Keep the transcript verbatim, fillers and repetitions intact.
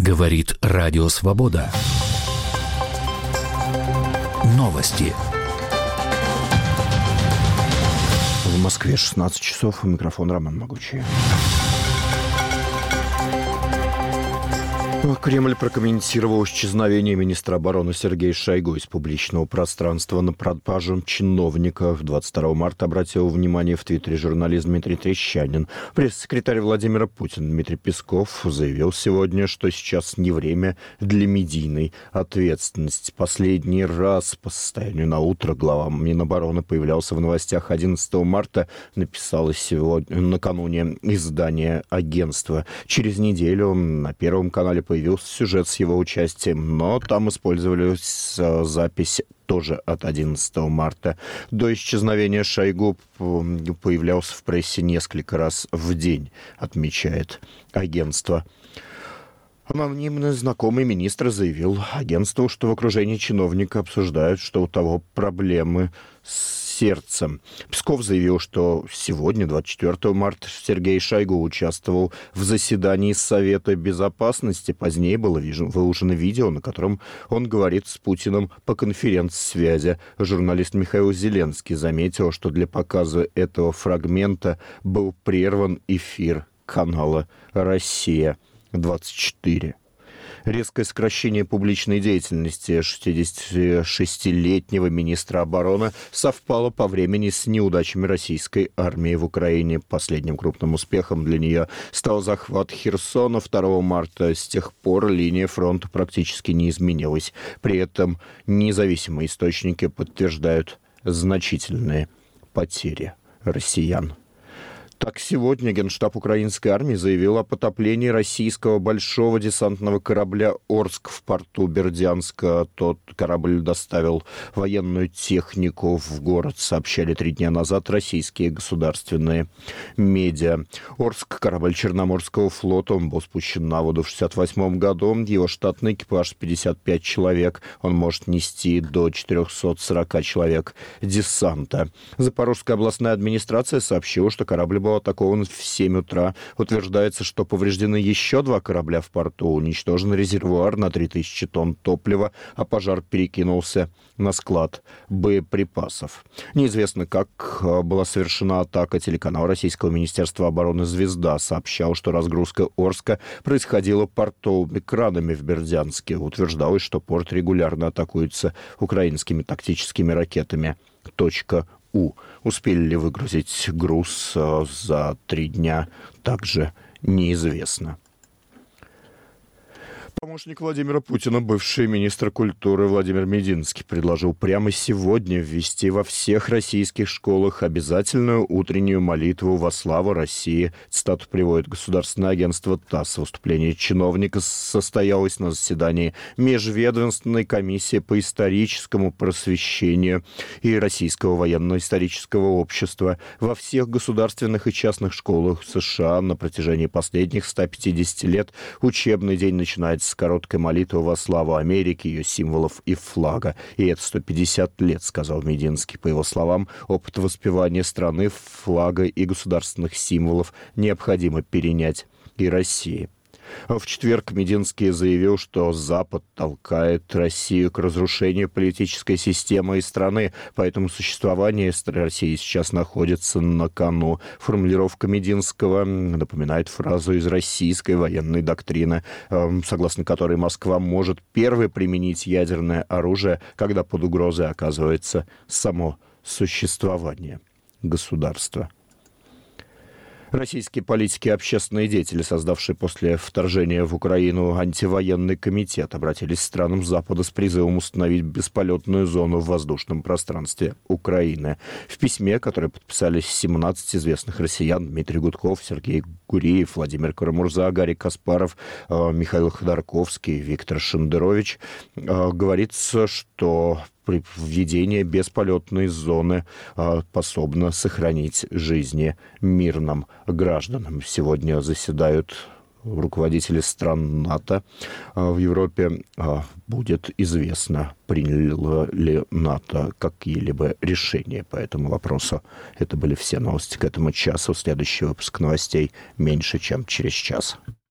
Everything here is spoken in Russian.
Говорит Радио Свобода. Новости. В Москве шестнадцать часов. Микрофон Роман Могучий. Кремль прокомментировал исчезновение министра обороны Сергея Шойгу из публичного пространства на пропажу чиновника. двадцать второго марта обратил внимание в Твиттере журналист Дмитрий Трещанин. Пресс-секретарь Владимира Путина Дмитрий Песков заявил сегодня, что сейчас не время для медийной ответственности. Последний раз по состоянию на утро глава Минобороны появлялся в новостях одиннадцатого марта, написало сегодня, накануне издание агентства. Через неделю на Первом канале появился Появился сюжет с его участием, но там использовали запись тоже от одиннадцатого марта. До исчезновения Шойгу появлялся в прессе несколько раз в день, отмечает агентство. Анонимный знакомый министра заявил агентству, что в окружении чиновника обсуждают, что у того проблемы с сердцем. Песков заявил, что сегодня, двадцать четвёртого марта, Сергей Шойгу участвовал в заседании Совета Безопасности. Позднее было выложено видео, на котором он говорит с Путиным по конференц-связи. Журналист Михаил Зеленский заметил, что для показа этого фрагмента был прерван эфир канала «Россия-двадцать четыре». Резкое сокращение публичной деятельности шестидесятишестилетнего министра обороны совпало по времени с неудачами российской армии в Украине. Последним крупным успехом для нее стал захват Херсона второго марта. С тех пор линия фронта практически не изменилась. При этом независимые источники подтверждают значительные потери россиян. Так, сегодня Генштаб украинской армии заявил о потоплении российского большого десантного корабля «Орск» в порту Бердянска. Тот корабль доставил военную технику в город, сообщали три дня назад российские государственные медиа. «Орск» — корабль Черноморского флота, он был спущен на воду в шестьдесят восьмом году. Его штатный экипаж пятьдесят пять человек. Он может нести до четыреста сорок человек десанта. Запорожская областная администрация сообщила, что корабль был атакован в семь утра. Утверждается, что повреждены еще два корабля в порту. Уничтожен резервуар на три тысячи тонн топлива, а пожар перекинулся на склад боеприпасов. Неизвестно, как была совершена атака. Телеканал Российского министерства обороны «Звезда» сообщал, что разгрузка «Орска» происходила портовыми кранами в Бердянске. Утверждалось, что порт регулярно атакуется украинскими тактическими ракетами «Точка У». Успели ли выгрузить груз за три дня, также неизвестно. Помощник Владимира Путина, бывший министр культуры Владимир Мединский, предложил прямо сегодня ввести во всех российских школах обязательную утреннюю молитву во славу России. Цитату приводит государственное агентство ТАСС. Выступление чиновника состоялось на заседании Межведомственной комиссии по историческому просвещению и Российского военно-исторического общества. Во всех государственных и частных школах США на протяжении последних ста пятидесяти лет учебный день начинается с короткой молитвы во славу Америки, ее символов и флага. И это сто пятьдесят лет, сказал Мединский. По его словам, опыт воспевания страны, флага и государственных символов необходимо перенять и России. В четверг Мединский заявил, что Запад толкает Россию к разрушению политической системы и страны, поэтому существование России сейчас находится на кону. Формулировка Мединского напоминает фразу из российской военной доктрины, согласно которой Москва может первой применить ядерное оружие, когда под угрозой оказывается само существование государства. Российские политики и общественные деятели, создавшие после вторжения в Украину антивоенный комитет, обратились к странам Запада с призывом установить бесполетную зону в воздушном пространстве Украины. В письме, которое подписали семнадцать известных россиян, Дмитрий Гудков, Сергей Гуриев, Владимир Карамурза, Гарри Каспаров, Михаил Ходорковский, Виктор Шендерович, говорится, что при введении бесполетной зоны способно сохранить жизни мирным гражданам. Сегодня заседают руководители стран НАТО в Европе. Будет известно, приняло ли НАТО какие-либо решения по этому вопросу. Это были все новости к этому часу. Следующий выпуск новостей меньше, чем через час.